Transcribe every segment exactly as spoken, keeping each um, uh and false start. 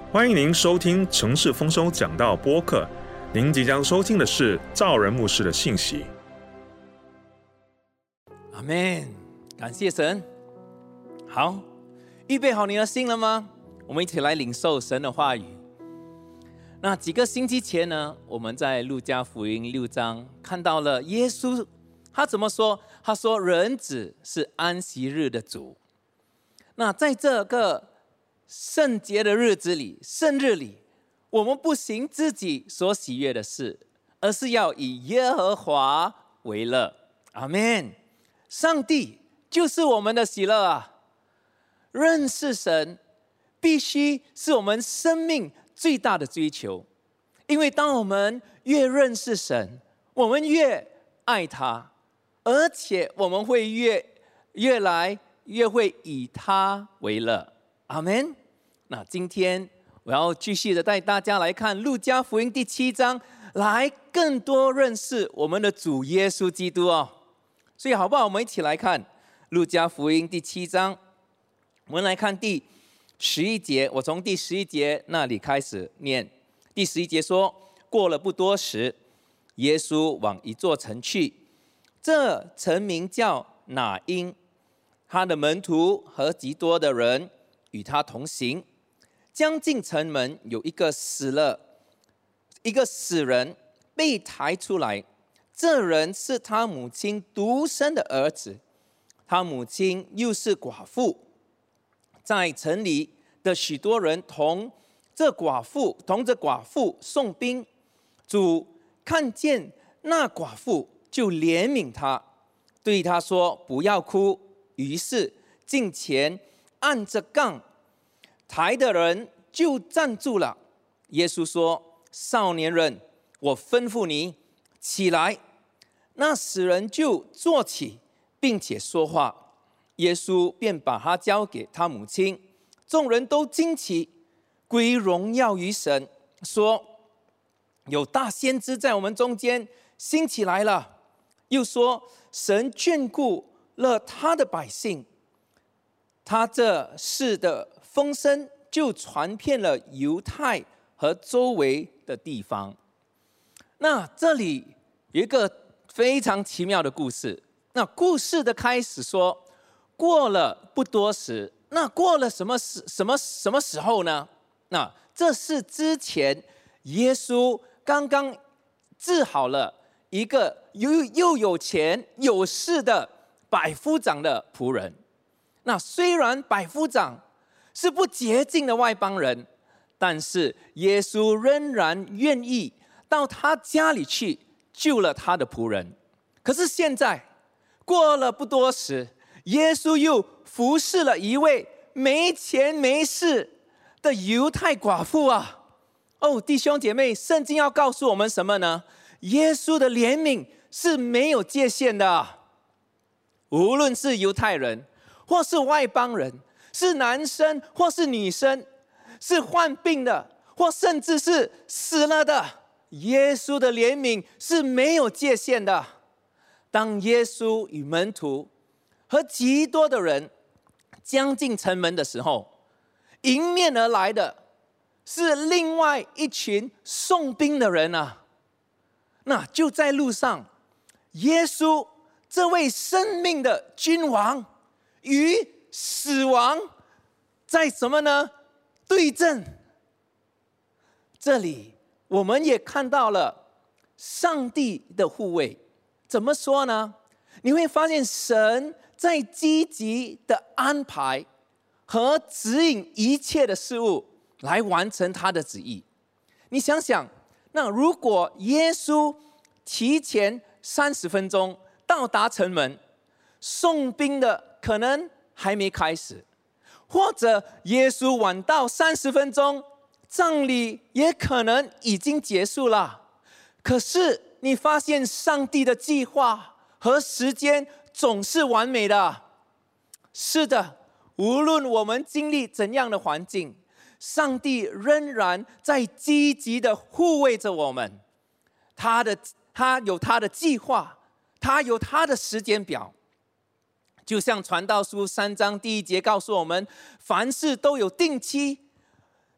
欢迎您收听城市丰收讲道播客。您即将收听的是兆仁牧师的信息。 阿们，感谢神。好，预备好你的心了吗？我们一起来领受神的话语。那几个星期前呢，我们在路加福音六章看到了耶稣，他怎么说？他说人子是安息日的主。那在这个圣洁的日子里，圣日里，我们不行自己所喜悦的事，而是要以耶和华为乐。阿们。上帝就是我们的喜乐啊！认识神必须是我们生命最大的追求，因为当我们越认识神，我们越爱他，而且我们会越越来越会以他为乐。阿们。那今天我要继续的带大家来看路加福音第七章，来更多认识我们的主耶稣基督哦。所以好不好？我们一起来看路加福音第七章，我们来看第十一节。我从第十一节那里开始念。第十一节说：过了不多时，耶稣往一座城去，这城名叫拿因，他的门徒和极多的人与他同行。将近城门，有一个死了一个死人被抬出来，这人是他母亲独生的儿子，他母亲又是寡妇。在城里的许多人同这寡妇同着寡妇送兵，主看见那寡妇，就怜悯他，对他说：不要哭。于是近前按着杠抬的人就站住了。耶稣说：少年人，我吩咐你起来。那死人就坐起，并且说话。耶稣便把他交给他母亲。众人都惊奇，归荣耀于神，说：有大先知在我们中间兴起来了。又说：神眷顾了他的百姓。他这事的风声就传遍了犹太和周围的地方。那这里有一个非常奇妙的故事。那故事的开始说，过了不多时。那过了什么时什么什么时候呢？那这是之前耶稣刚刚治好了一个又又有钱有势的百夫长的仆人。那虽然百夫长是不洁净的外邦人，但是耶稣仍然愿意到他家里去救了他的仆人。可是现在过了不多时，耶稣又服侍了一位没钱没势的犹太寡妇啊！哦，弟兄姐妹，圣经要告诉我们什么呢？耶稣的怜悯是没有界限的，无论是犹太人或是外邦人，是男生或是女生，是患病的或甚至是死了的，耶稣的怜悯是没有界限的。当耶稣与门徒和极多的人将近城门的时候，迎面而来的是另外一群送兵的人啊。那就在路上，耶稣这位生命的君王与死亡在什么呢？对阵。这里我们也看到了上帝的护卫。怎么说呢？你会发现神在积极的安排和指引一切的事物来完成他的旨意。你想想，那如果耶稣提前三十分钟到达城门，送兵的可能还没开始，或者耶稣晚到三十分钟，葬礼也可能已经结束了。可是你发现上帝的计划和时间总是完美的。是的，无论我们经历怎样的环境，上帝仍然在积极的护卫着我们。他的他有他的计划，他有他的时间表。就像传道书三章第一节告诉我们，凡事都有定期，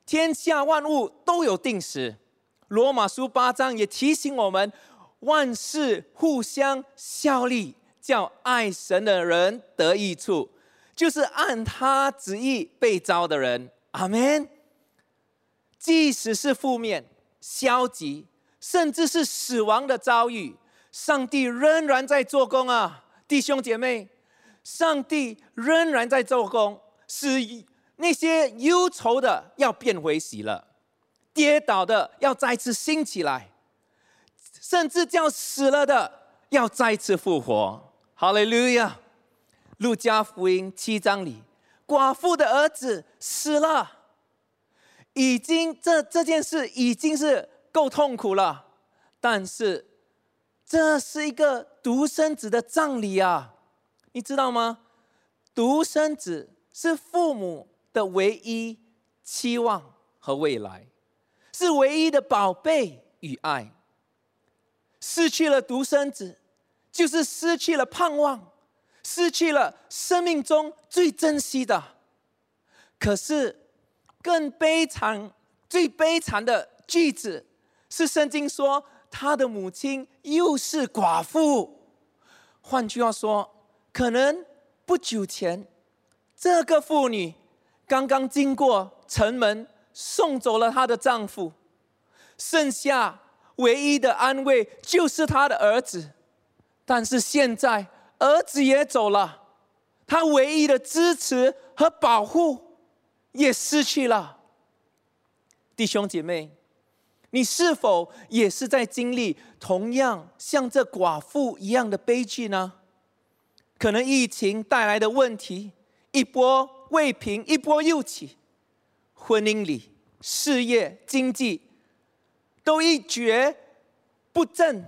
天下万物都有定时。罗马书八章也提醒我们，万事互相效力，叫爱神的人得益处，就是按他旨意被召的人。阿们。即使是负面、消极，甚至是死亡的遭遇，上帝仍然在做工啊，弟兄姐妹，上帝仍然在做工，使那些忧愁的要变回喜乐，跌倒的要再次兴起来，甚至叫死了的要再次复活。哈利路亚！路加福音七章里，寡妇的儿子死了，已经这这件事已经是够痛苦了，但是这是一个独生子的葬礼啊，你知道吗？独生子是父母的唯一期望和未来，是唯一的宝贝与爱。失去了独生子，就是失去了盼望，失去了生命中最珍惜的。可是更悲惨、最悲惨的句子是圣经说，他的母亲又是寡妇。换句话说，可能不久前，这个妇女刚刚经过城门，送走了她的丈夫，剩下唯一的安慰就是她的儿子。但是现在儿子也走了，她唯一的支持和保护也失去了。弟兄姐妹，你是否也是在经历同样像这寡妇一样的悲剧呢？可能疫情带来的问题一波未平一波又起，婚姻里、事业、经济都一蹶不振，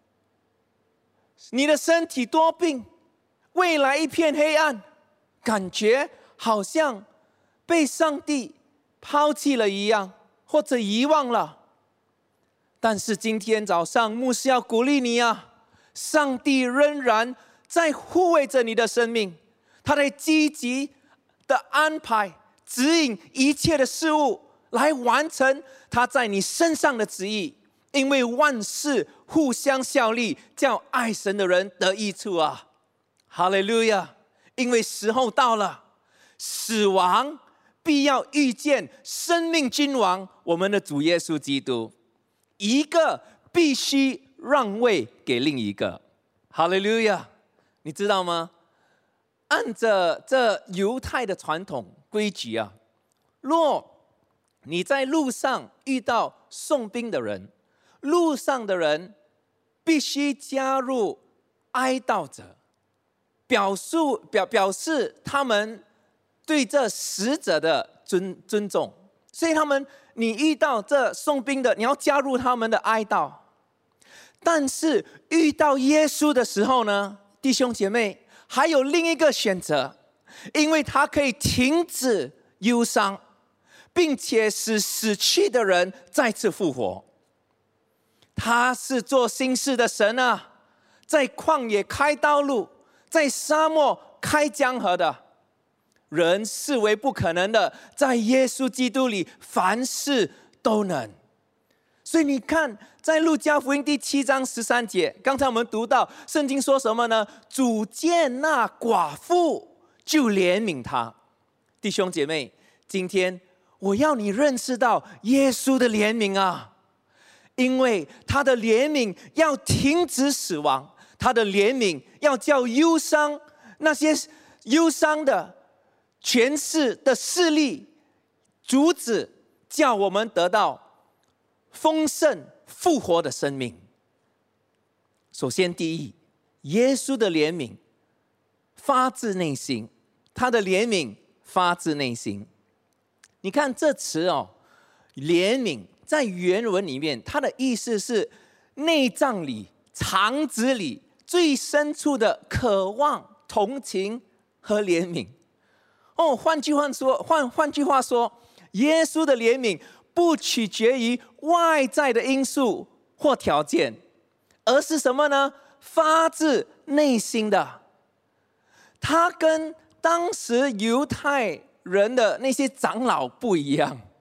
你的身体多病，未来一片黑暗，感觉好像被上帝抛弃了一样，或者遗忘了。但是今天早上牧师要鼓励你啊，上帝仍然在护卫着你的生命，他在积极的安排指引一切的事物，来完成他在你身上的旨意。因为万事互相效力，叫爱神的人得益处啊！哈利路亚！因为时候到了，死亡必要遇见生命君王，我们的主耶稣基督，一个必须让位给另一个。哈利路亚！你知道吗？按着这犹太的传统规矩啊，若你在路上遇到送殡的人，路上的人必须加入哀悼者，表述表表示他们对这死者的尊尊重。所以他们，你遇到这送殡的，你要加入他们的哀悼。但是遇到耶稣的时候呢，弟兄姐妹，还有另一个选择，因为他可以停止忧伤，并且使死去的人再次复活。他是做新事的神啊，在旷野开道路，在沙漠开江河的。人视为不可能的，在耶稣基督里凡事都能。所以你看，在路加福音第七章十三节，刚才我们读到圣经说什么呢？主见那寡妇就怜悯他。弟兄姐妹，今天我要你认识到耶稣的怜悯啊，因为他的怜悯要停止死亡，他的怜悯要叫忧伤，那些忧伤的权势的势力阻止，叫我们得到丰盛复活的生命。首先第一，耶稣的怜悯发自内心，他的怜悯发自内心。你看这词哦，怜悯在原文里面，它的意思是内脏里、肠子里最深处的渴望、同情和怜悯。哦，换句话说，换换句话说，耶稣的怜悯不取决于外在的因素或条件，而是什么呢？发自内心的。他跟当时犹太人的那些长老不一样。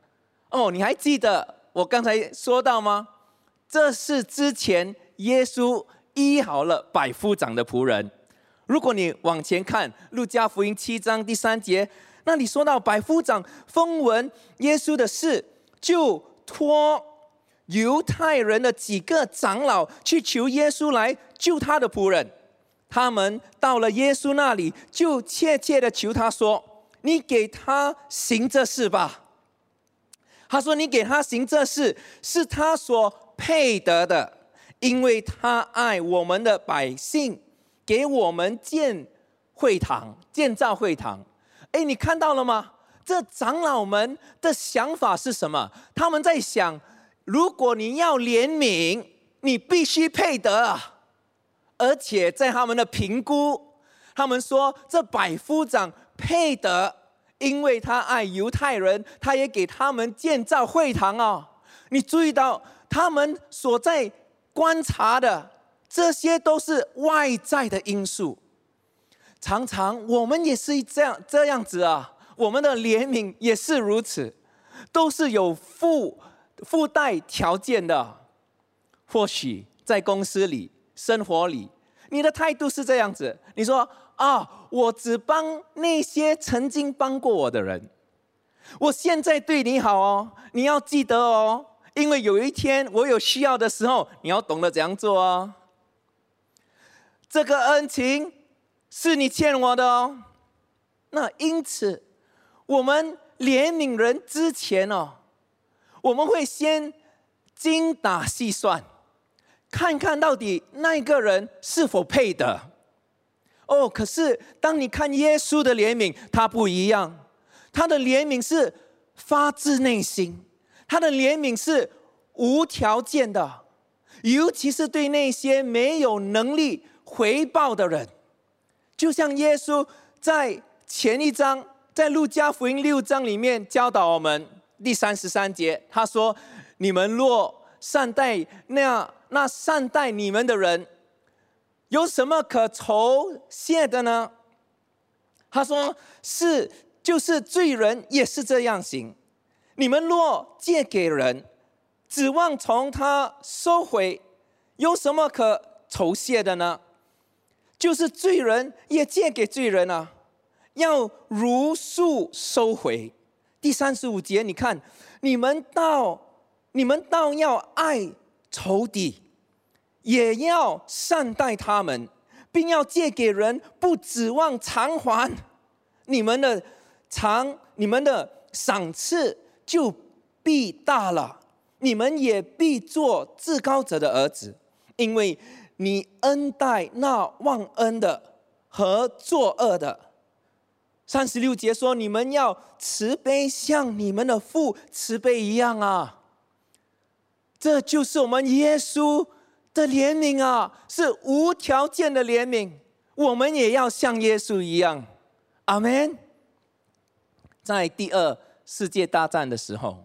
哦，你还记得我刚才说到吗？这是之前耶稣医好了百夫长的仆人。如果你往前看路加福音七章第三节，那里说到百夫长风闻耶稣的事，就托犹太人的几个长老去求耶稣来救他的仆人。他们到了耶稣那里，就切切的求他说，你给他行这事吧。他说，你给他行这事是他所配得的，因为他爱我们的百姓，给我们建会堂，建造会堂。哎，你看到了吗？这长老们的想法是什么？他们在想，如果你要怜悯，你必须配得啊。而且在他们的评估，他们说这百夫长配得，因为他爱犹太人，他也给他们建造会堂哦。你注意到他们所在观察的，这些都是外在的因素。常常我们也是这样这样子啊，我们的怜悯也是如此，都是有附附带条件的。或许在公司里、生活里，你的态度是这样子，你说啊，我只帮那些曾经帮过我的人，我现在对你好哦，你要记得哦，因为有一天我有需要的时候，你要懂得怎样做哦。这个恩情是你欠我的哦。那因此，我们怜悯人之前哦，我们会先精打细算，看看到底那个人是否配得。哦，可是当你看耶稣的怜悯，他不一样，他的怜悯是发自内心，他的怜悯是无条件的，尤其是对那些没有能力回报的人。就像耶稣在前一章，在路加福音六章里面教导我们，第三十三节，他说：你们若善待那那善待你们的人，有什么可酬谢的呢？他说是，就是罪人也是这样行。你们若借给人，指望从他收回，有什么可酬谢的呢？就是罪人也借给罪人啊，要如数收回。第三十五节，你看，你们倒你们倒要爱仇敌，也要善待他们，并要借给人，不指望偿还。你们的偿，你们的赏赐就必大了，你们也必做至高者的儿子，因为你恩待那忘恩的和作恶的。三十六节说，你们要慈悲，像你们的父慈悲一样啊。这就是我们耶稣的怜悯啊，是无条件的怜悯。我们也要像耶稣一样，阿们。在第二世界大战的时候，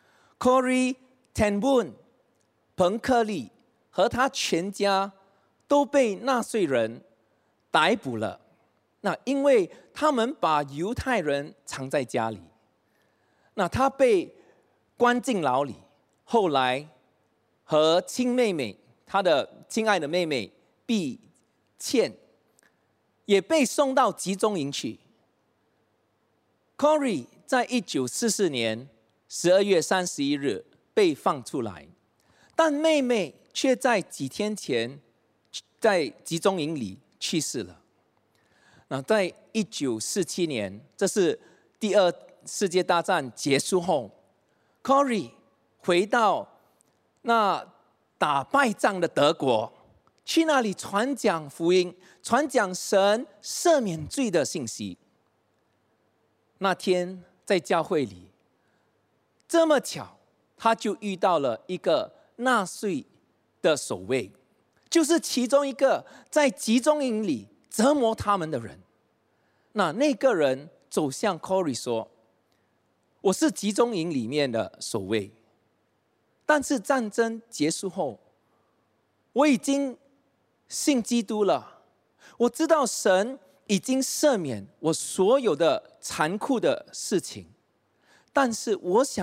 Corrie ten Boom 彭克利和他全家都被纳粹人逮捕了。那因为他们把犹太人藏在家里，那他被关进牢里，后来和亲妹妹，他的亲爱的妹妹毕倩，也被送到集中营去。Corrie 在一九四四年十二月三十一日被放出来，但妹妹却在几天前在集中营里去世了。那在一九四七年，这是第二世界大战结束后， Corrie 回到那打败仗的德国，去那里传讲福音，传讲神赦免罪的信息。那天在教会里，这么巧，他就遇到了一个纳粹的守卫，就是其中一个在集中营里折磨他们的人。那那个人走向 Corrie 说：我是集中营里面的守卫，但是战争结束后，我已经信基督了，我知道神已经赦免我所有的残酷的事情，但是我想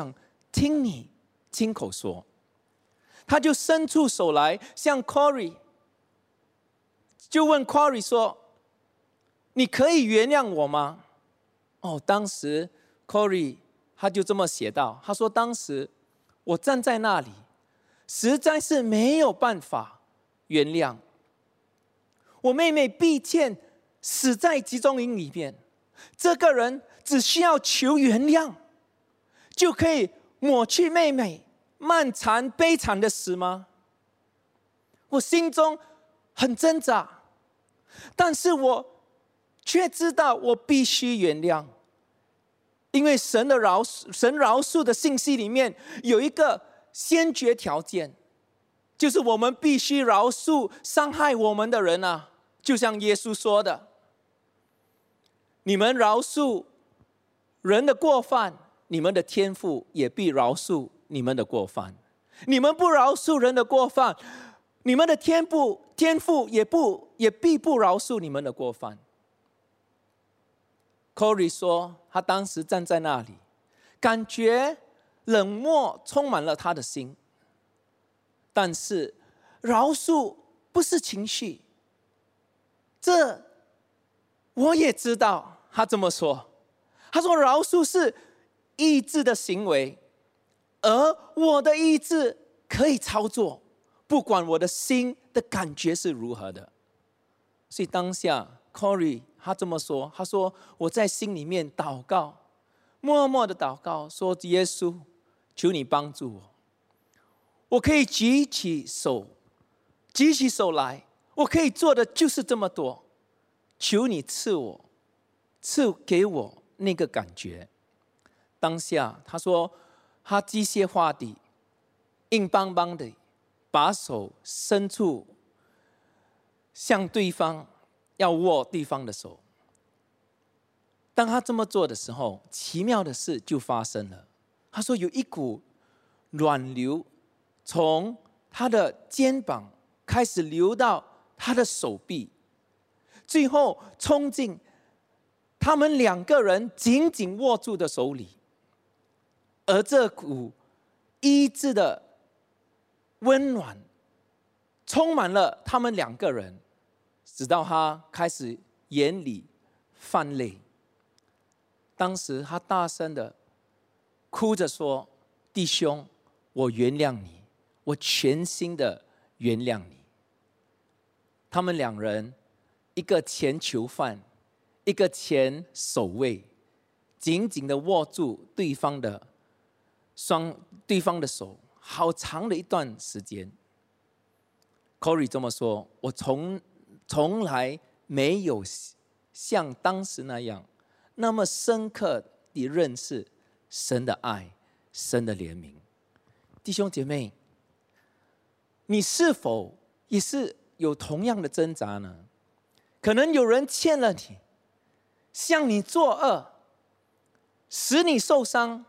听你亲口说。他就伸出手来向 Corey， 就问 Corey 说，你可以原谅我吗？哦，当时 Corey 他就这么写道，他说当时我站在那里，实在是没有办法原谅。我妹妹毕倩死在集中营里面，这个人只需要求原谅，就可以抹去妹妹漫长悲惨的死吗？我心中很挣扎，但是我却知道我必须原谅，因为神的饶神饶恕的信息里面有一个先决条件，就是我们必须饶恕伤害我们的人啊，就像耶稣说的，你们饶恕人的过犯，你们的天父也必饶恕你们的过犯。你们不饶恕人的过犯，你们的天父天父也不也必不饶恕你们的过犯。Corey 说，他当时站在那里，感觉冷漠充满了他的心。但是饶恕不是情绪，这我也知道。他这么说，他说饶恕是意志的行为，而我的意志可以操作，不管我的心的感觉是如何的。所以当下 Corey 他这么说，他说我在心里面祷告，默默的祷告，说耶稣，求你帮助我，我可以举起手，举起手来，我可以做的就是这么多，求你赐我，赐给我那个感觉。当下他说他机械化的硬邦邦的把手伸出向对方，要握对方的手。当他这么做的时候，奇妙的事就发生了。他说有一股暖流从他的肩膀开始流到他的手臂，最后冲进他们两个人紧紧握住的手里。而这股医治的温暖充满了他们两个人，直到他开始眼里泛泪。当时他大声的哭着说，弟兄，我原谅你，我全心的原谅你。他们两人，一个前囚犯，一个前守卫，紧紧的握住对方的双对方的手，好长的一段时间。Corey 这么说，我从从来没有像当时那样那么深刻地认识神的爱，神的怜悯。弟兄姐妹，你是否也是有同样的挣扎呢？可能有人欠了你，向你作恶，使你受伤。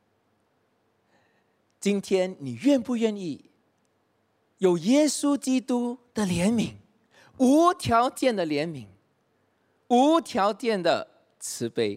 今天你愿不愿意有耶稣基督的怜悯，无条件的怜悯，无条件的慈悲，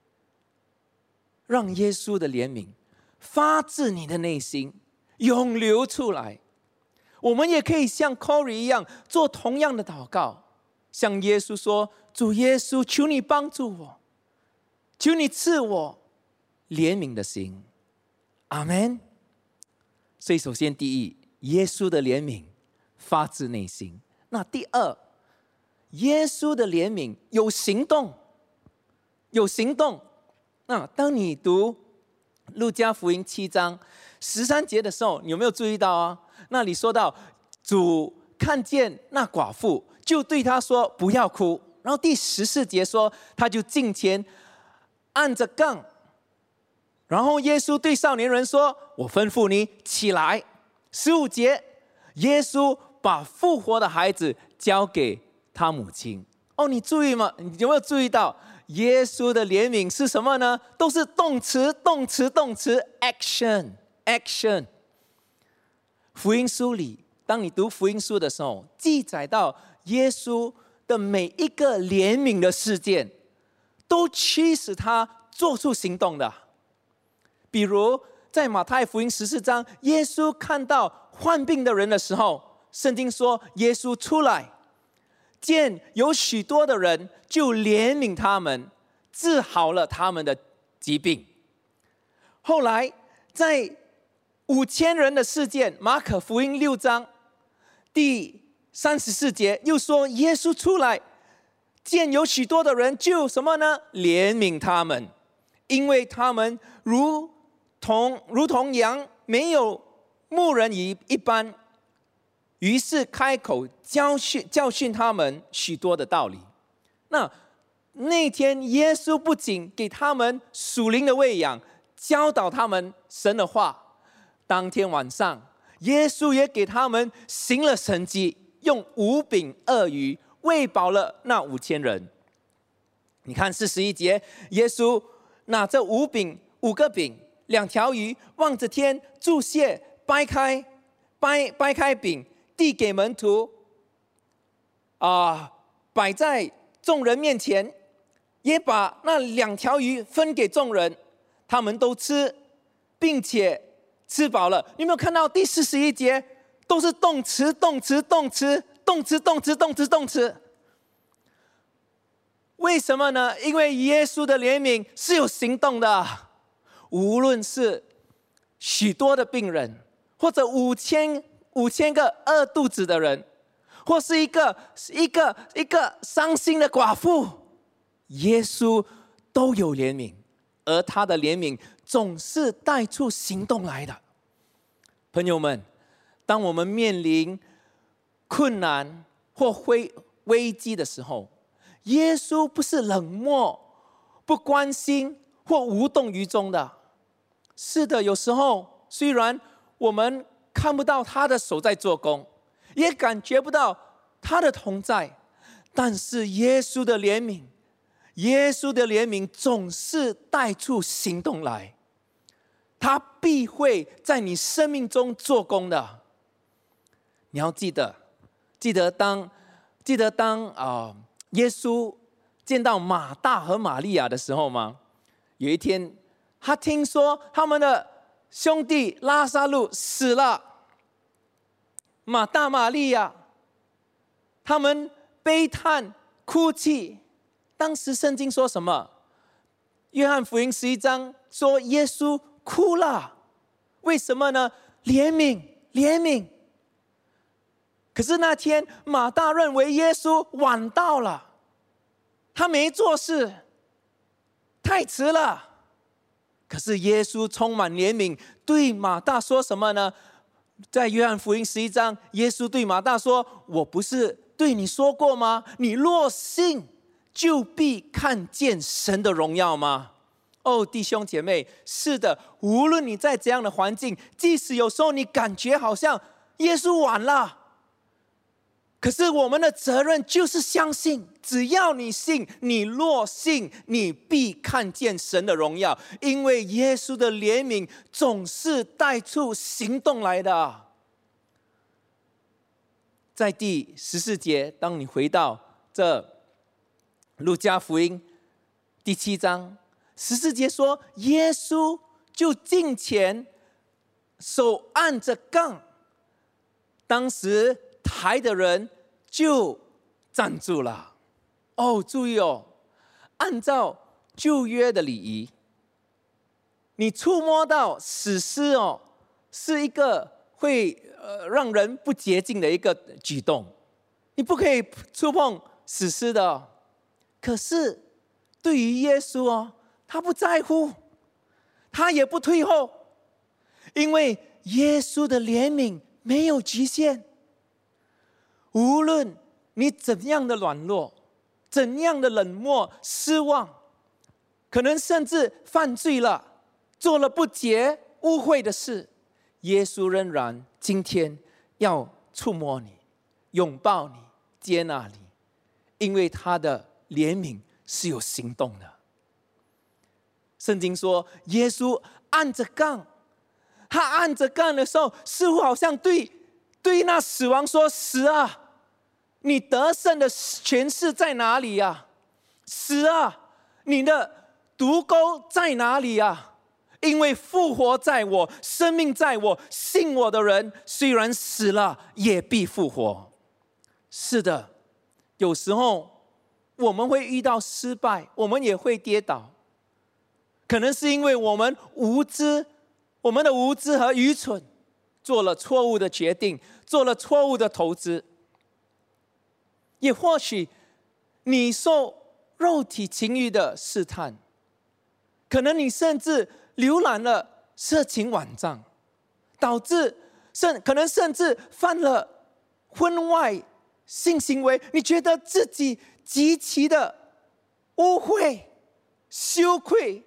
让耶稣的怜悯发自你的内心，涌流出来。我们也可以像 Corey 一样做同样的祷告，向耶稣说，主耶稣，求你帮助我，求你赐我怜悯的心。阿们。所以首先第一，耶稣的怜悯发自内心。那第二，耶稣的怜悯有行动，有行动。那当你读路加福音七章十三节的时候，你有没有注意到啊？那里说到主看见那寡妇，就对他说不要哭。然后第十四节说，他就近前按着杠。然后耶稣对少年人说，我吩咐你起来。十五节，耶稣把复活的孩子交给他母亲。哦，你注意吗？你有没有注意到耶稣的怜悯是什么呢？都是动词动词动词 action action。 福音书里，当你读福音书的时候，记载到耶稣的每一个怜悯的事件都驱使他做出行动的。比如在马太福音十四章，耶稣看到患病的人的时候，圣经说耶稣出来，见有许多的人，就怜悯他们，治好了他们的疾病。后来在五千人的事件，马可福音六章第三十四节又说，耶稣出来见有许多的人，就什么呢？怜悯他们，因为他们如同如同羊没有牧人一一般，于是开口教训教训他们许多的道理。那那天耶稣不仅给他们属灵的喂养，教导他们神的话，当天晚上耶稣也给他们行了神迹，用五饼二鱼喂饱了那五千人。你看四十一节，耶稣拿着五饼五个饼两条鱼，望着天祝谢，掰开掰掰开饼，递给门徒，啊、呃，摆在众人面前，也把那两条鱼分给众人，他们都吃，并且吃饱了。你有没有看到第四十一节都是动词动词动词动词动词动词动词？为什么呢？因为耶稣的怜悯是有行动的。无论是许多的病人，或者五千五千个饿肚子的人，或是一个一个一个伤心的寡妇，耶稣都有怜悯，而他的怜悯总是带出行动来的。朋友们，当我们面临困难或危危机的时候，耶稣不是冷漠、不关心或无动于衷的。是的，有时候虽然我们看不到他的手在做工，也感觉不到他的同在，但是耶稣的怜悯，耶稣的怜悯总是带出行动来，他必会在你生命中做工的。你要记得，记得当记得当啊、呃，耶稣见到马大和玛利亚的时候吗？有一天，他听说他们的兄弟拉撒路死了，马大、玛利亚他们悲叹哭泣。当时圣经说什么？约翰福音十一章说耶稣哭了，为什么呢？怜悯，怜悯。可是那天马大认为耶稣晚到了，他没做事，太迟了。可是耶稣充满怜悯，对马大说什么呢？在约翰福音十一章，耶稣对马大说：“我不是对你说过吗？你若信，就必看见神的荣耀吗？”哦，弟兄姐妹，是的，无论你在怎样的环境，即使有时候你感觉好像耶稣晚了，可是我们的责任就是相信，只要你信，你若信，你必看见神的荣耀，因为耶稣的怜悯总是带出行动来的。在第十四节，当你回到这路加福音第七章十四节说，耶稣就近前，手按着杠，当时抬的人就站住了。哦，注意哦，按照旧约的礼仪，你触摸到死尸哦，是一个会呃让人不洁净的一个举动，你不可以触碰死尸的哦。可是对于耶稣哦，他不在乎，他也不退后，因为耶稣的怜悯没有极限。无论你怎样的软弱，怎样的冷漠、失望，可能甚至犯罪了，做了不洁、污秽的事，耶稣仍然今天要触摸你、拥抱你、接纳你，因为他的怜悯是有行动的。圣经说，耶稣按着杠，他按着杠的时候，似乎好像对对那死亡说：“死啊！你得胜的权势在哪里呀？死啊！你的毒钩在哪里呀？ 因为复活在我，生命在我，信我的人虽然死了，也必复活。是的，有时候我们会遇到失败，我们也会跌倒，可能是因为我们无知，我们的无知和愚蠢，做了错误的决定，做了错误的投资。也或许你受肉体情欲的试探，可能你甚至浏览了色情网站，导致甚可能甚至犯了婚外性行为，你觉得自己极其的污秽、羞愧、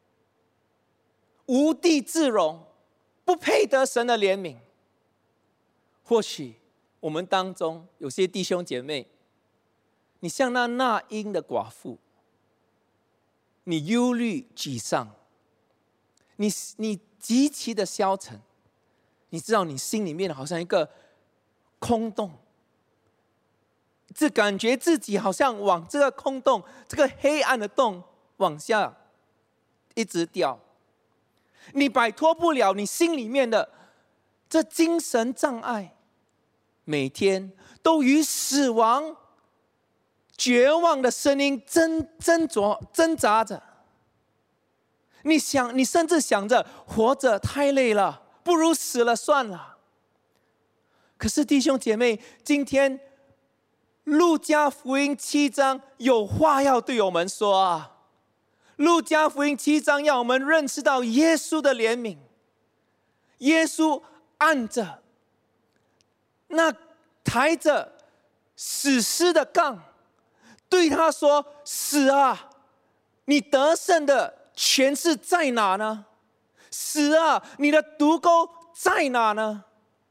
无地自容，不配得神的怜悯。或许我们当中有些弟兄姐妹，你像那那因的寡妇，你忧虑沮丧，你你极其的消沉，你知道你心里面好像一个空洞，只感觉自己好像往这个空洞、这个黑暗的洞往下一直掉，你摆脱不了你心里面的这精神障碍，每天都与死亡、绝望的声音挣挣扎挣扎着。你想，你甚至想着活着太累了，不如死了算了。可是弟兄姐妹，今天路加福音七章有话要对我们说啊！路加福音七章要我们认识到耶稣的怜悯。耶稣按着那抬着死尸的杠，对他说：“死啊，你得胜的权势在哪呢？死啊，你的毒钩在哪呢？”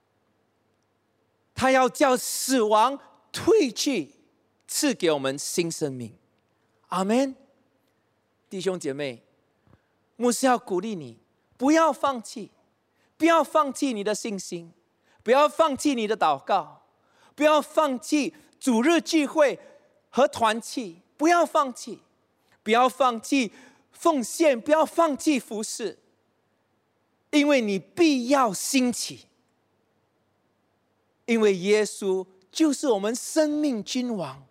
他要叫死亡退去，赐给我们新生命。阿们。弟兄姐妹，牧师要鼓励你，不要放弃，不要放弃你的信心，不要放弃你的祷告，不要放弃主日聚会和团契，不要放弃，不要放弃奉献，不要放弃服事，因为你必要兴起，因为耶稣就是我们生命君王。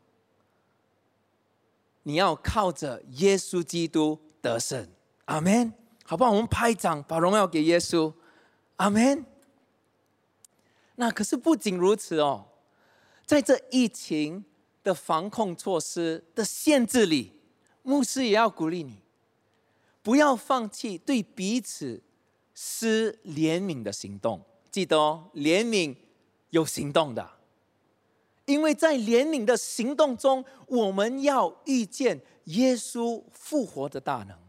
你要靠着耶稣基督得胜。阿们。好不好？我们拍掌，把荣耀给耶稣。阿们。那可是不仅如此哦，在这疫情的防控措施的限制里，牧师也要鼓励你，不要放弃对彼此施怜悯的行动。记得哦，怜悯有行动的，因为在怜悯的行动中，我们要遇见耶稣复活的大能。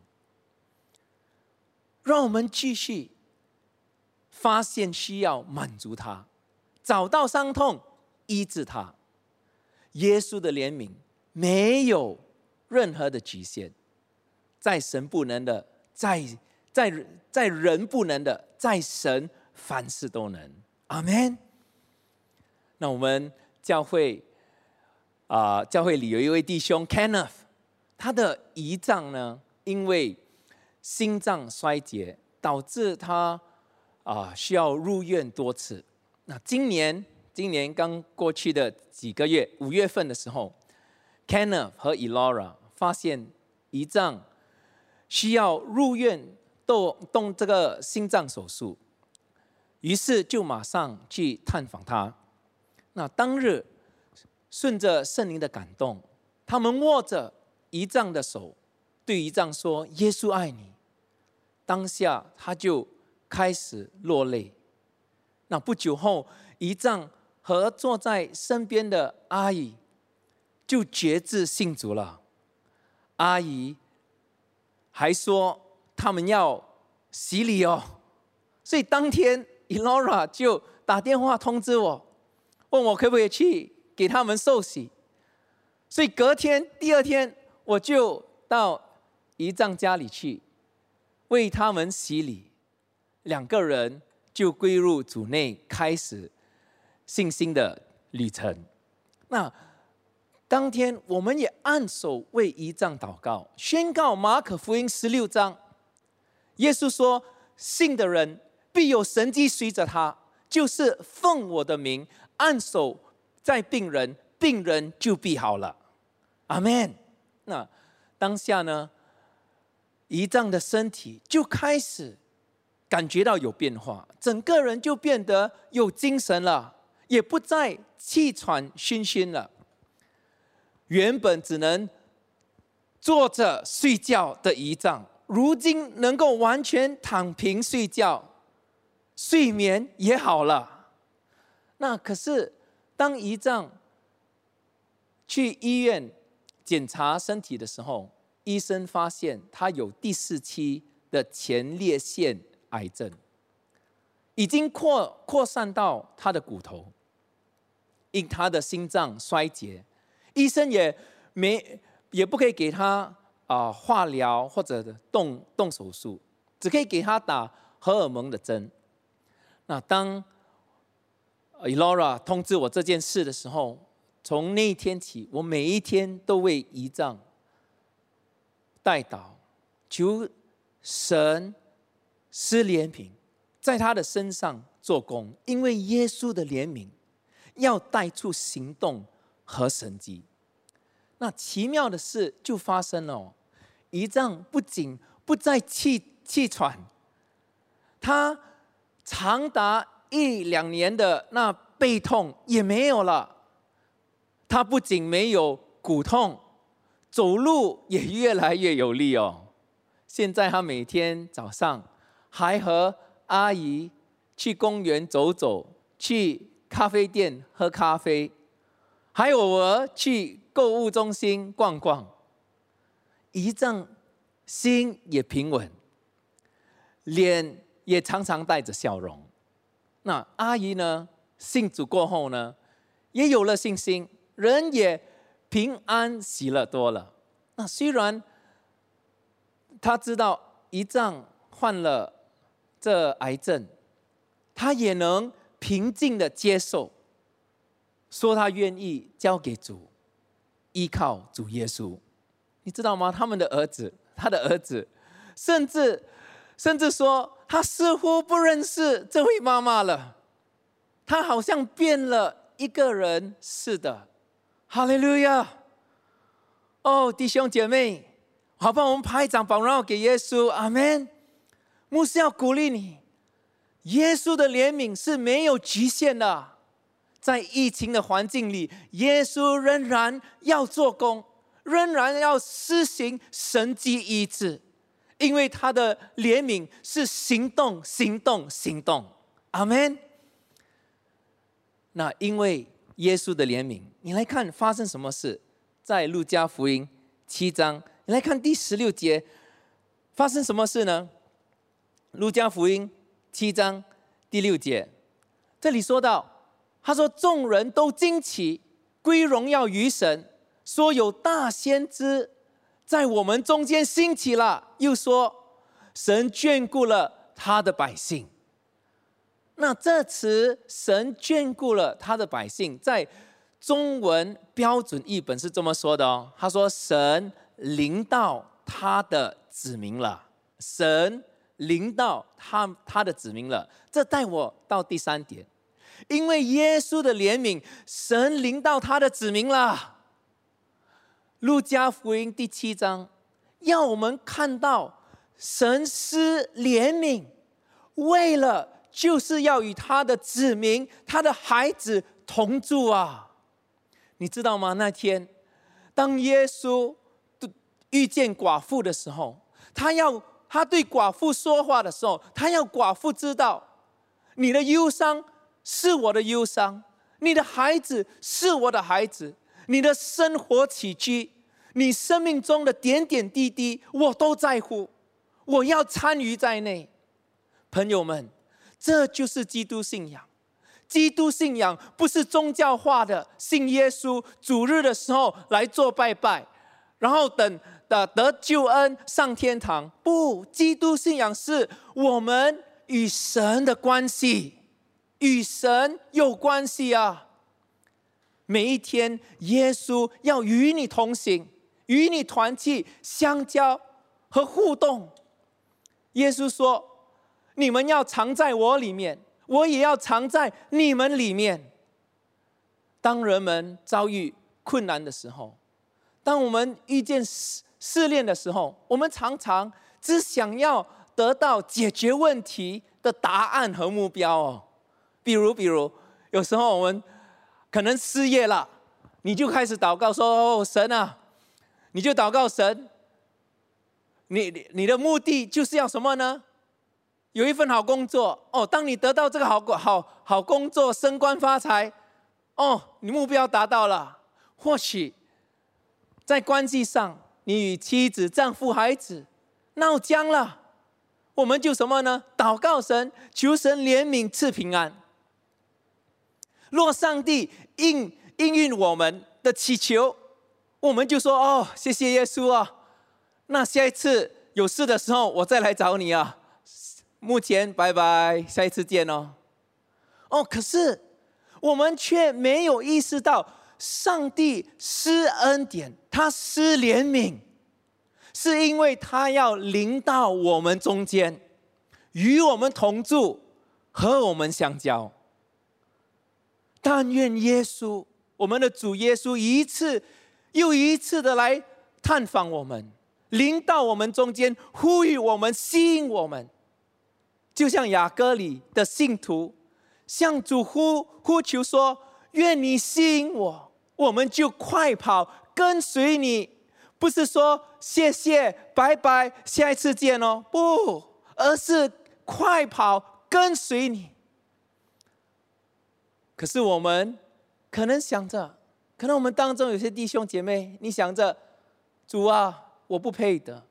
让我们继续发现需要，满足他，找到伤痛，医治他。耶稣的怜悯没有任何的局限，在神不能的，在在在人不能的，在神凡事都能。阿们。那我们教会啊、呃，教会里有一位弟兄 Kenneth， 他的胰脏呢，因为心脏衰竭，导致他啊、呃、需要入院多次。那今年今年刚过去的几个月，五月份的时候 ，Kenneth 和 Elora 发现胰脏需要入院动动这个心脏手术，于是就马上去探访他。那当日顺着圣灵的感动，他们握着胰脏的手，对胰脏说：“耶稣爱你。”当下他就开始落泪。那不久后，胰脏和坐在身边的阿姨就决志信主了。阿姨还说他们要洗礼哦，所以当天 Elora 就打电话通知我，问我可不可以去给他们受洗。所以隔天第二天我就到胰脏家里去为他们洗礼，两个人就归入主内，开始信心的旅程。那当天我们也按手为胰脏祷告，宣告马可福音十六章， 耶稣说，信的人必有神迹随着他，就是奉我的名按手在病人，病人就必好了。阿们。那当下呢，胰脏的身体就开始感觉到有变化，整个人就变得有精神了，也不再气喘吁吁了。原本只能坐着睡觉的胰脏，如今能够完全躺平睡觉，睡眠也好了。那可是当胰脏去医院检查身体的时候，医生发现他有第四期的前列腺癌症，已经扩扩散到他的骨头，因他的心脏衰竭，医生也没也不可以给他啊、呃、化疗或者动动手术，只可以给他打荷尔蒙的针。那当 Elora 通知我这件事的时候，从那一天起，我每一天都为胰脏代祷，求神施怜悯，在他的身上做工，因为耶稣的怜悯要带出行动和神迹。那奇妙的事就发生了，胰脏不仅不再气气喘，他长达一两年的那背痛也没有了。他不仅没有骨痛，走路也越来越有力哦。现在他每天早上还和阿姨去公园走走，去咖啡店喝咖啡，还偶尔去购物中心逛逛。胰脏心也平稳，脸也常常带着笑容。那阿姨呢，信主过后呢，也有了信心，人也平安喜乐多了。那虽然他知道胰脏患了这癌症，他也能平静的接受，说他愿意交给主，依靠主耶稣。你知道吗？他们的儿子，他的儿子，甚至甚至说，他似乎不认识这位妈妈了，他好像变了一个人似的。哈利路亚！哦，弟兄姐妹，好吧，我们拍掌把荣耀给耶稣，阿们。牧师要鼓励你，耶稣的怜悯是没有局限的，在疫情的环境里，耶稣仍然要做工，仍然要施行神迹医治，因为他的怜悯是行动行动行动，阿们。那因为耶稣的怜悯，你来看发生什么事，在路加福音七章，你来看第十六节发生什么事呢？路加福音七章第六节，这里说到，他说众人都惊奇，归荣耀于神，说有大先知在我们中间兴起了，又说神眷顾了他的百姓。那这词神眷顾了他的百姓，在中文标准译本是这么说的哦，他说神临到他的子民了，神临到 他, 他的子民了。这带我到第三点，因为耶稣的怜悯，神临到他的子民了。路加福音第七章要我们看到神施怜悯，为了就是要与他的子民，他的孩子同住啊。你知道吗？那天当耶稣遇见寡妇的时候，他要他对寡妇说话的时候，他要寡妇知道，你的忧伤是我的忧伤，你的孩子是我的孩子，你的生活起居，你生命中的点点滴滴，我都在乎，我要参与在内。朋友们，这就是基督信仰。基督信仰不是宗教化的，信耶稣，主日的时候来做拜拜，然后等得救恩上天堂。不，基督信仰是我们与神的关系，与神有关系啊。每一天耶稣要与你同行，与你团契相交和互动。 耶稣说，你们要藏在我里面，我也要藏在你们里面。当人们遭遇困难的时候，当我们遇见试炼的时候，我们常常只想要得到解决问题的答案和目标哦。比如，比如有时候我们可能失业了，你就开始祷告说：“哦，神啊！”你就祷告神，你你的目的就是要什么呢？有一份好工作哦。当你得到这个好好好工作，升官发财，哦，你目标达到了。或许在关系上，你与妻子、丈夫、孩子闹僵了，我们就什么呢？祷告神，求神怜悯赐平安。若上帝应应允我们的祈求，我们就说：哦，谢谢耶稣啊！那下一次有事的时候，我再来找你啊。目前拜拜，下一次见哦。哦，可是我们却没有意识到，上帝施恩典，他施怜悯，是因为他要临到我们中间，与我们同住，和我们相交。但愿耶稣，我们的主耶稣，一次又一次的来探访我们，临到我们中间，呼吁我们，吸引我们。就像雅歌里的信徒向主呼呼求说：愿你吸引我，我们就快跑跟随你。不是说谢谢拜拜下一次见哦，不，而是快跑跟随你。可是我们可能想着，可能我们当中有些弟兄姐妹，你想着，主啊，我不配的。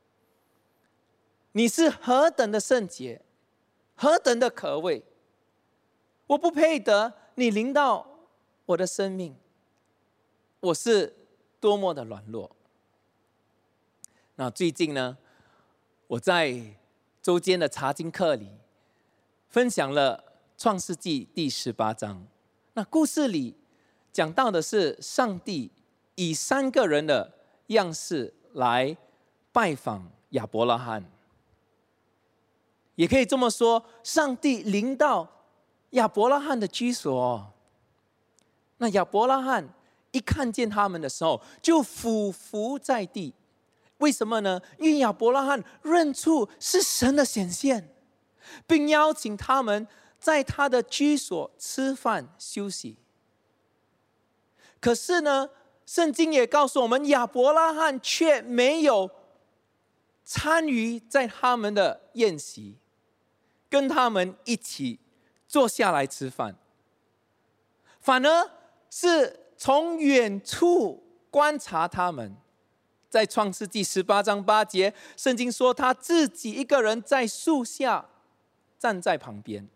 你是何等的圣洁，何等的可畏，我不配得你临到我的生命，我是多么的软弱。那最近呢，我在周间的查经课里分享了创世纪第十八章。那故事里讲到的是上帝以三个人的样式来拜访亚伯拉罕，也可以这么说，上帝临到亚伯拉罕的居所。那亚伯拉罕一看见他们的时候，就俯伏在地。为什么呢？因为亚伯拉罕认出是神的显现，并邀请他们在他的居所吃饭休息。可是呢，圣经也告诉我们，亚伯拉罕却没有参与在他们的宴席，跟他们一起坐下来吃饭，反而是从远处观察他们。在创世纪十八章八节，圣经说他自己一个人在树下站在旁边。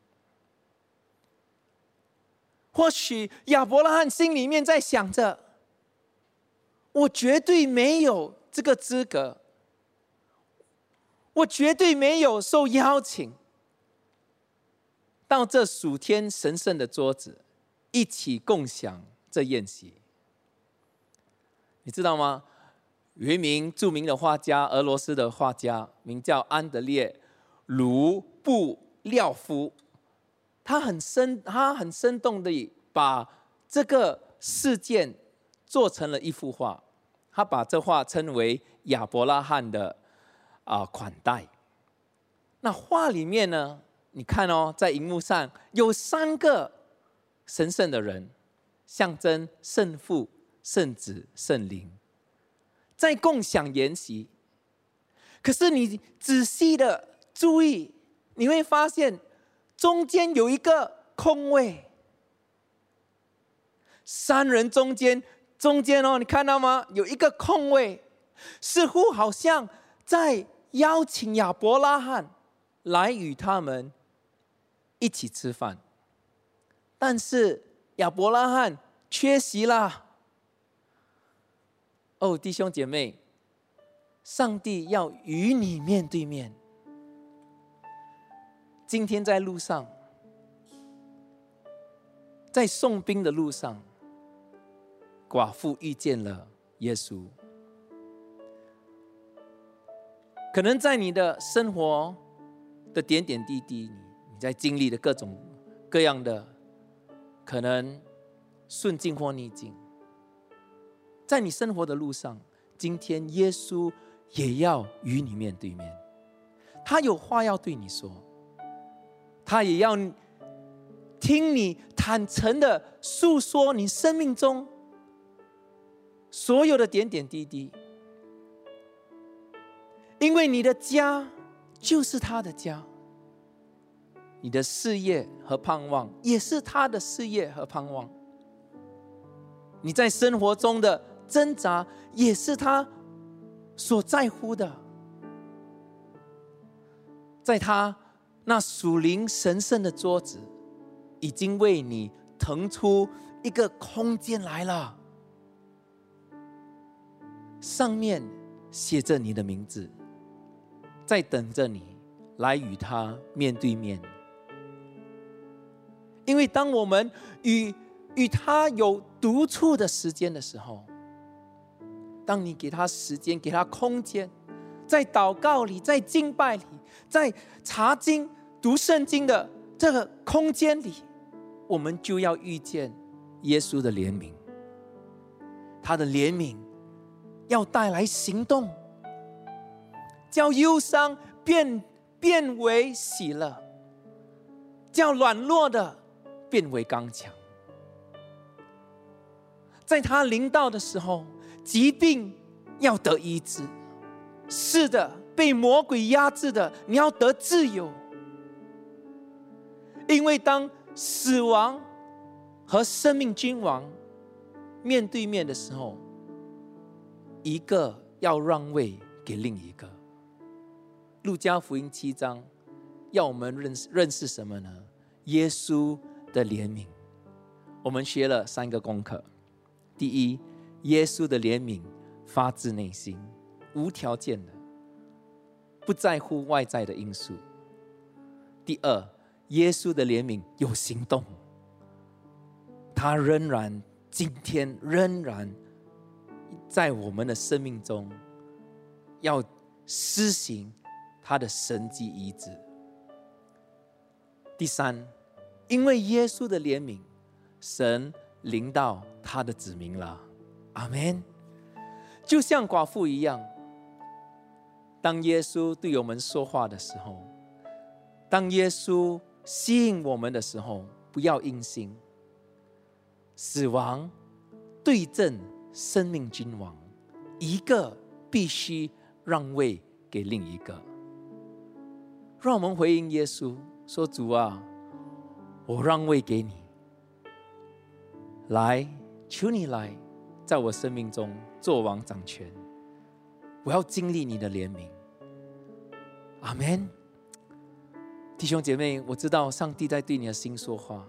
或许亚伯拉罕心里面在想着，我绝对没有这个资格，我绝对没有受邀请到这属天神圣的桌子，一起共享这宴席。你知道吗？有一名著名的画家，俄罗斯的画家，名叫安德烈·卢布廖夫。他很生，他很生动地把这个事件做成了一幅画。他把这画称为亚伯拉罕的啊、呃、款待。那画里面呢，你看哦，在荧幕上有三个神圣的人，象征圣父、圣子、圣灵，在共享筵席。可是你仔细的注意，你会发现中间有一个空位。三人中间，中间哦，你看到吗？有一个空位，似乎好像在邀请亚伯拉罕来与他们一起吃饭，但是亚伯拉罕缺席了。哦，弟兄姐妹，上帝要与你面对面。今天在路上，在送兵的路上，寡妇遇见了耶稣。 可能在你的生活的点点滴滴，你在经历的各种各样的可能顺境或逆境，在你生活的路上，今天耶稣也要与你面对面，他有话要对你说，他也要听你坦诚的诉说你生命中所有的点点滴滴，因为你的家就是他的家，你的事业和盼望也是他的事业和盼望，你在生活中的挣扎也是他所在乎的，在他那属灵神圣的桌子已经为你腾出一个空间来了，上面写着你的名字，在等着你来与他面对面。因为当我们与与他有独处的时间的时候，当你给他时间，给他空间，在祷告里，在敬拜里，在查经读圣经的这个空间里，我们就要遇见耶稣的怜悯。他的怜悯要带来行动，叫忧伤变变为喜乐，叫软弱的变为刚强。在他临到的时候，疾病要得医治，是的，被魔鬼压制的，你要得自由。因为当死亡和生命君王面对面的时候，一个要让位给另一个。路加福音七章要我们认识认识什么呢？耶稣的怜悯。我们学了三个功课。第一，耶稣的怜悯发自内心，无条件的，不在乎外在的因素。第二，耶稣的怜悯有行动，他仍然今天仍然在我们的生命中要施行他的神迹医治。第三，因为耶稣的怜悯，神临到他的子民了。阿们。就像寡妇一样，当耶稣对我们说话的时候，当耶稣吸引我们的时候，不要硬心。死亡对阵生命君王，一个必须让位给另一个。让我们回应耶稣说，主啊，我让位给你，来，求你来在我生命中做王掌权，我要经历你的怜悯。阿们。弟兄姐妹，我知道上帝在对你的心说话，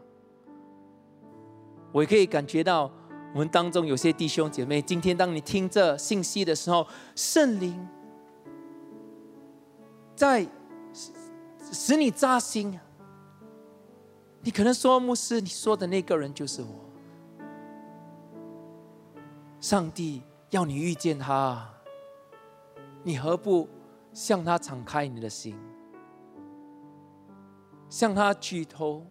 我也可以感觉到我们当中有些弟兄姐妹，今天当你听这信息的时候，圣灵在使你扎心。你可能说，牧师，你说的那个人就是我。上帝要你遇见他，你何不向他敞开你的心，向他举头，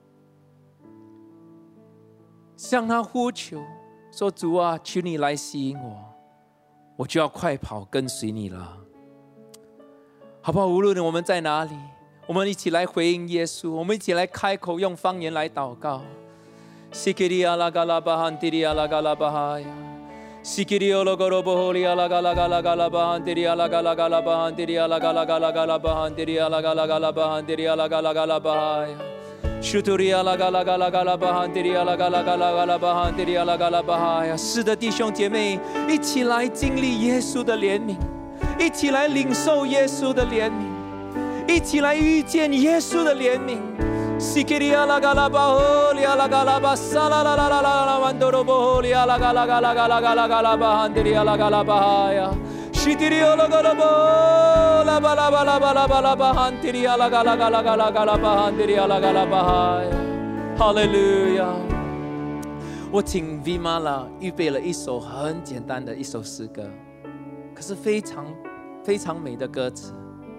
向他呼求，说，主啊，求你来吸引我，我就要快跑跟随你了。好不好？无论我们在哪里，我们一起来回应耶稣，我们一起来开口用方言来祷告。西基利亚拉嘎拉巴罕迪利亚拉嘎拉巴哈呀，西基利亚拉嘎拉巴哈利亚拉嘎拉嘎拉嘎拉巴罕迪利亚拉嘎拉嘎拉巴罕迪利亚拉嘎拉嘎拉嘎拉巴罕迪利亚拉嘎拉嘎拉巴罕迪利亚拉嘎拉嘎拉巴哈呀，舒图利亚拉嘎拉嘎拉嘎拉巴罕迪利亚拉嘎拉嘎拉嘎拉巴罕迪利亚拉嘎拉巴哈呀。是的，弟兄姐妹，一起来经历耶稣的怜悯，一起来领受耶稣的怜悯，一起来遇见耶稣的怜悯。西基利亚拉嘎拉巴吼利亚拉嘎拉巴萨拉拉拉拉拉拉曼多罗波吼利亚拉嘎拉嘎拉嘎拉嘎拉嘎拉巴罕迪利亚拉嘎拉巴哈呀，西迪利亚拉嘎拉巴拉巴拉巴拉巴拉巴拉巴罕迪利亚拉嘎拉嘎拉嘎拉嘎拉巴罕迪利亚拉嘎拉巴哈呀，哈利路亚。我请 Vimala 预备了一首很简单的一首诗歌，可是非常非常美的歌词。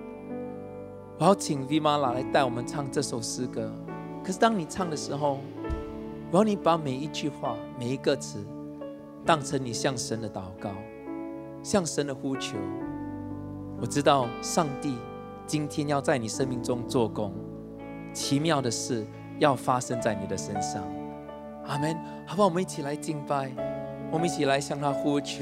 我要请 Vimala 来带我们唱这首诗歌。可是当你唱的时候，我要你把每一句话每一个词当成你向神的祷告，向神的呼求。我知道上帝今天要在你生命中做工，奇妙的事要发生在你的身上。阿们。好不好？我们一起来敬拜，我们一起来向他呼求。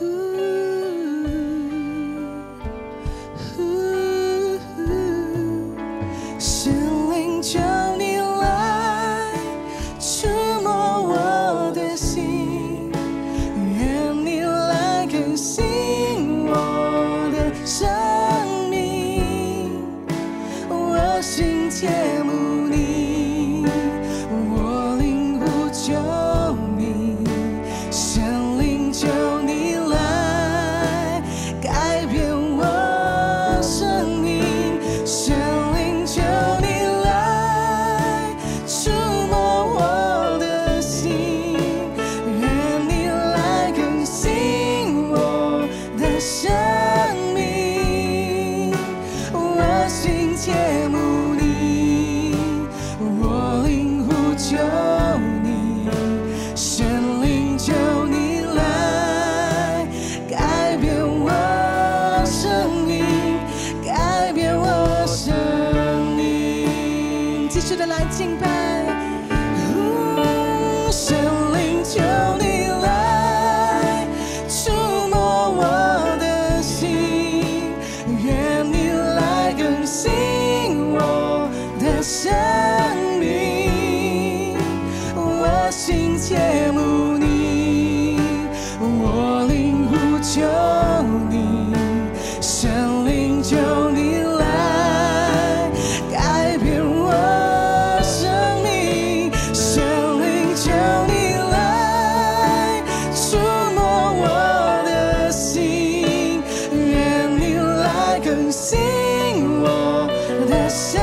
神灵求你来触摸我的心，愿你来更新我的生命，我心切慕你，我灵呼求你，神灵求你来改变我生命，神灵求你来触摸我的心，愿你来更新我的生命，我心切慕你，我灵呼求你，神灵求你来改变我生命，改变我生命。继续的来敬拜。嗯神灵求你来触摸我的心，愿你来更新我的生命，我心切慕你，我灵呼求你，神灵求你来改变我生命，神灵求你来触摸我的心，愿你来更新我的生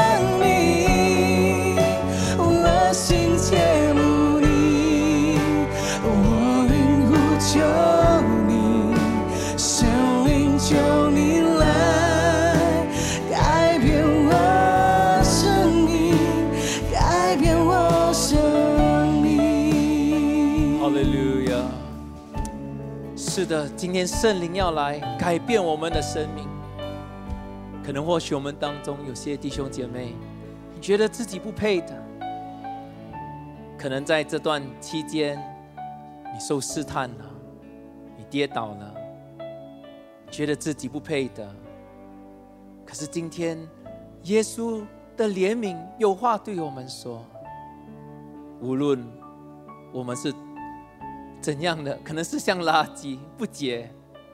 命，我心切慕你，我灵呼求你，神灵求你来改变我生命，改变我生命。 哈利路亚！是的，今天圣灵要来改变我们的生命。可能或许我们当中有些弟兄姐妹，你觉得自己不配的，可能在这段期间你受试探了，你跌倒了，觉得自己不配的。可是今天耶稣的怜悯有话对我们说，无论我们是怎样的，可能是像垃圾不洁，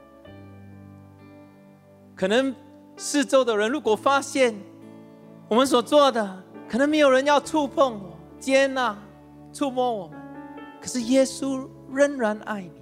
可能四周的人如果发现我们所做的，可能没有人要触碰我、接纳、触摸我们，可是耶稣仍然爱你，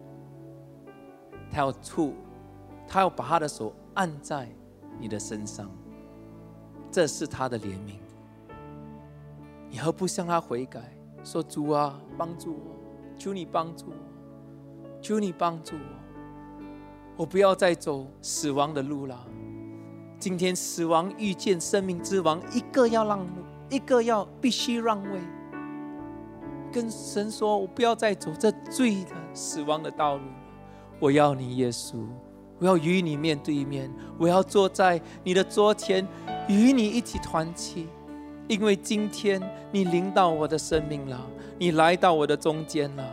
他要触，他要把他的手按在你的身上，这是他的怜悯。你何不向他悔改，说主啊，帮助我，求你帮助我，求你帮助我，我不要再走死亡的路了。今天死亡遇见生命之王，一个要让路，一个要必须让位。跟神说，我不要再走这罪的死亡的道路了，我要你耶稣，我要与你面对面，我要坐在你的桌前，与你一起团契。因为今天你临到我的生命了，你来到我的中间了。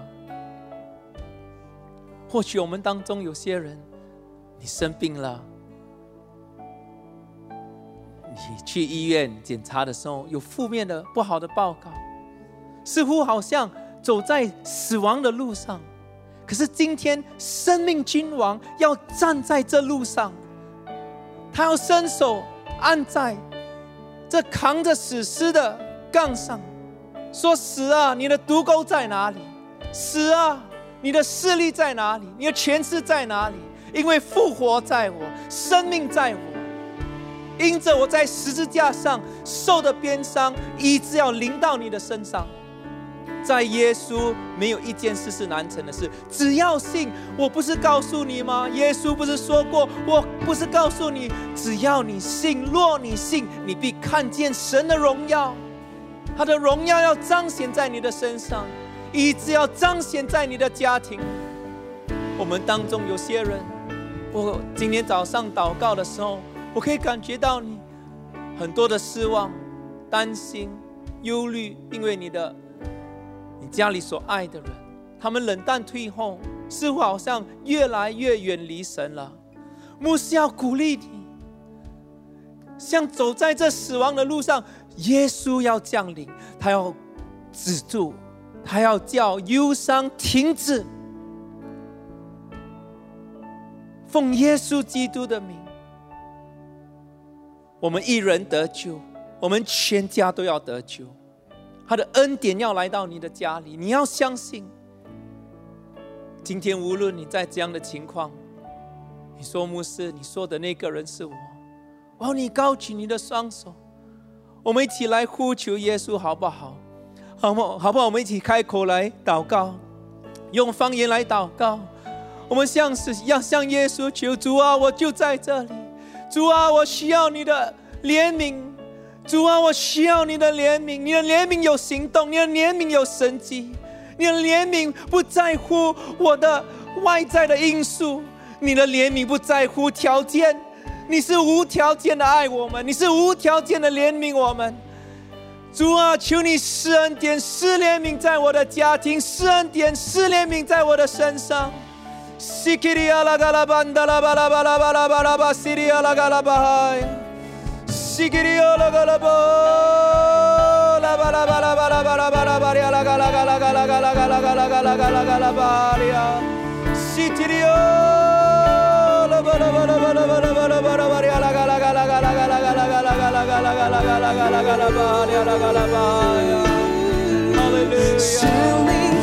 或许我们当中有些人，你生病了，你去医院检查的时候有负面的不好的报告，似乎好像走在死亡的路上。可是今天生命君王要站在这路上，他要伸手按在这扛着死尸的杠上，说死啊，你的毒钩在哪里？死啊，你的势力在哪里？你的权势在哪里？因为复活在我，生命在我，因着我在十字架上受的鞭伤，医治要临到你的身上。 在耶稣没有一件事是难成的事，只要信。我不是告诉你吗？耶稣不是说过，我不是告诉你，只要你信，若你信，你必看见神的荣耀。他的荣耀要彰显在你的身上，医治要彰显在你的家庭。我们当中有些人，我今天早上祷告的时候，我可以感觉到你很多的失望、担心、忧虑，因为你的你家里所爱的人，他们冷淡退后，似乎好像越来越远离神了。牧师要鼓励你，像走在这死亡的路上，耶稣要降临，他要止住，他要叫忧伤停止。奉耶稣基督的名，我们一人得救，我们全家都要得救。他的恩典要来到你的家里，你要相信。今天无论你在这样的情况，你说牧师，你说的那个人是我，哦，你高举你的双手，我们一起来呼求耶稣，好不好？好不好？好不好？我们一起开口来祷告，用方言来祷告。我们像是要向耶稣求，主啊，我就在这里，主啊，我需要你的怜悯，主啊，我需要你的怜悯，你的怜悯有行动，你的怜悯有神迹，你的怜悯不在乎我的外在的因素，你的怜悯不在乎条件，你是无条件的爱我们，你是无条件的怜悯我们。主啊，求你施恩典、施怜悯在我的家庭，施恩典、施怜悯在我的身上。Sikiria la galabanda la bala bala bala bala ba siria la galabahai Sikiria la galabo la bala bala bala bala bala baria la gala gala gala gala gala gala gala gala gala baria Sitirio la bala bala bala bala bala bala baria la gala gala gala gala gala gala gala gala gala gala gala gala baria la gala baria Hallelujah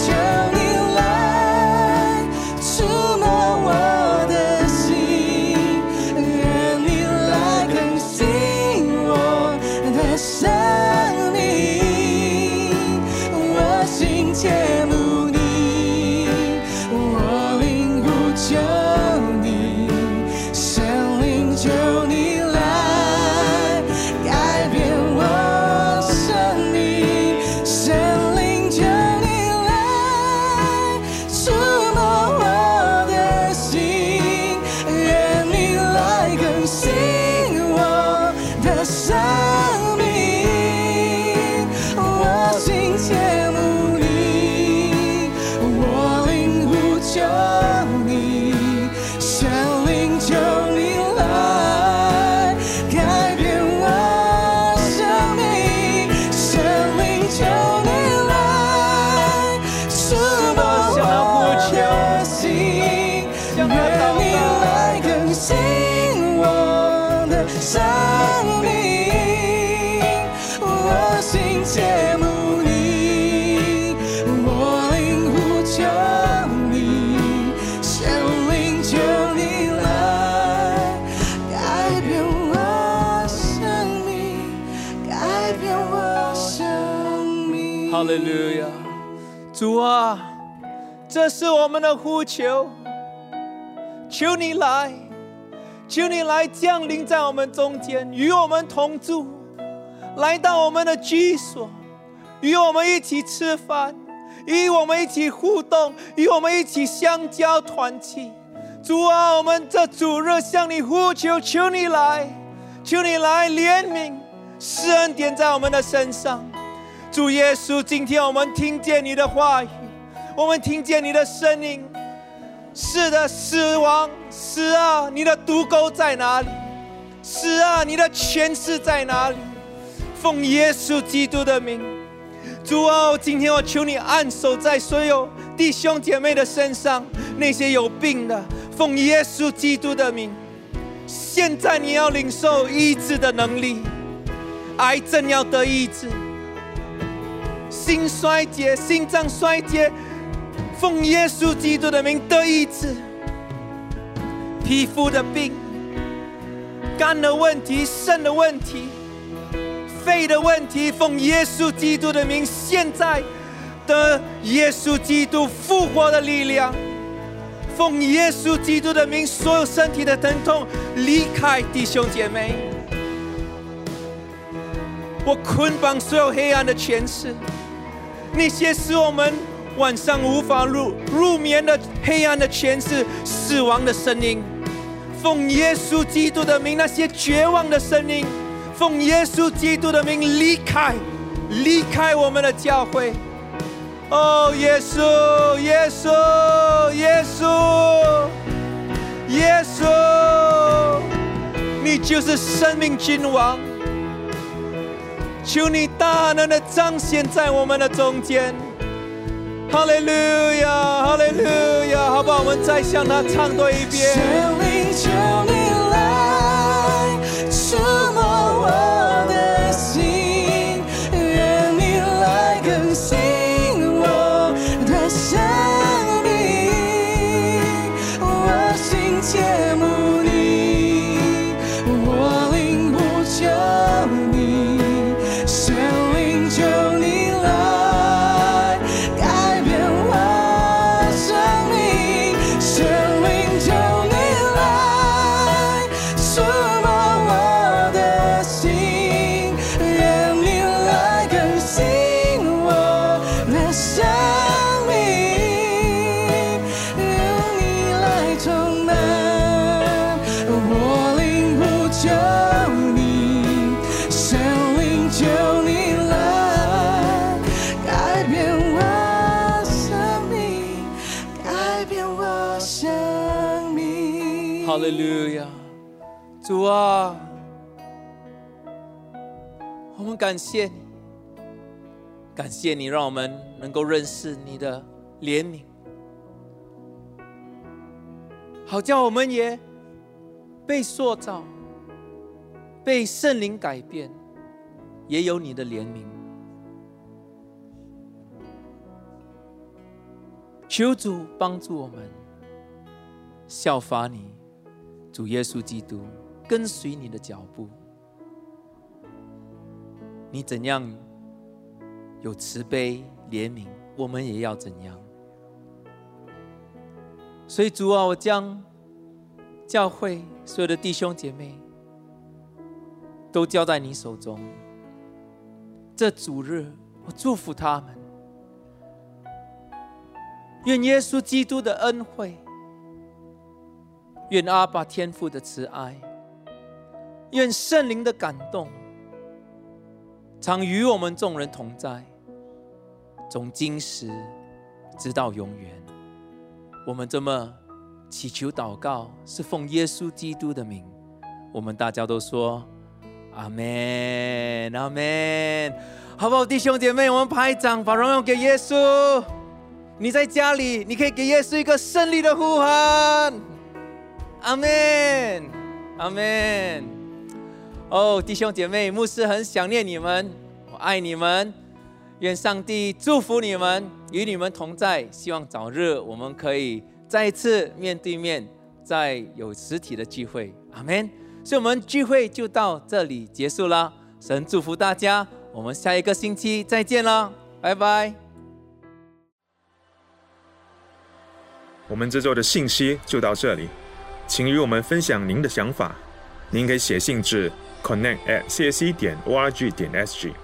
触摸我的心，愿你来更新我的生命。我心切慕你，我灵呼求你，神灵求你来改变我生命，神灵求你来触摸我。生命，我心切慕你，我灵呼求你，神灵求你来改变我生命，神灵求你来触摸我的心，愿你来更新我的生命。切慕你，我灵呼求你，神灵求你来改变我生命，改变我生命。哈利路亚！主啊，这是我们的呼求，求你来，求你来降临在我们中间，与我们同住。来到我们的居所，与我们一起吃饭，与我们一起互动，与我们一起相交团契。主啊，我们这主日向你呼求，求你来，求你来怜悯，施恩典在我们的身上。主耶稣，今天我们听见你的话语，我们听见你的声音。是的，死亡，是啊，你的毒钩在哪里？是啊，你的权势在哪里？奉耶稣基督的名，主啊，今天我求你按手在所有弟兄姐妹的身上，那些有病的，奉耶稣基督的名，现在你要领受医治的能力，癌症要得医治，心衰竭、心脏衰竭，奉耶稣基督的名得医治，皮肤的病、肝的问题、肾的问题、肺的问题，奉耶稣基督的名，现在得耶稣基督复活的力量，奉耶稣基督的名，所有身体的疼痛离开弟兄姐妹。我捆绑所有黑暗的权势，那些使我们晚上无法入入眠的黑暗的权势、死亡的声音，奉耶稣基督的名，那些绝望的声音，奉耶稣基督的名离开，离开我们的教会。哦，耶稣，耶稣，耶稣，耶稣，你就是生命君王，求你大能的彰显在我们的中间。哈利路亚，哈利路亚，好不好？我们再向他唱多一遍。 圣灵，求你来触摸我的心，愿你来更新我的生命。我心切慕你，我灵呼求你，圣灵，求你来改变我生命，圣灵，求你来触摸我的心，愿你来更新我的生命，愿你来充满我灵呼求你，圣灵，求你来改变我生命，改变我生命。 哈利路亚，主啊，我们感谢你，感谢你让我们能够认识你的怜悯，好叫我们也被塑造，被圣灵改变，也有你的怜悯。求主帮助我们效法你，主耶稣基督，跟随你的脚步。你怎样有慈悲怜悯，我们也要怎样。所以主啊，我将教会所有的弟兄姐妹都交在你手中。这主日，我祝福他们，愿耶稣基督的恩惠，愿阿爸天父的慈爱，愿圣灵的感动，常与我们众人同在，从今时直到永远。我们这么祈求祷告，是奉耶稣基督的名。我们大家都说阿们，阿们，好不好？弟兄姐妹，我们拍掌，把荣耀给耶稣。你在家里，你可以给耶稣一个胜利的呼喊。阿们，阿们。哦，弟兄姐妹，牧师很想念你们，我爱你们。愿上帝祝福你们，与你们同在。希望早日我们可以再一次面对面，再有实体的聚会。阿们。所以我们聚会就到这里结束了。神祝福大家，我们下一个星期再见了，拜拜。 我们这周的信息就到这里，请与我们分享您的想法。您可以写信至 connect at c s c 点 org 点 s g。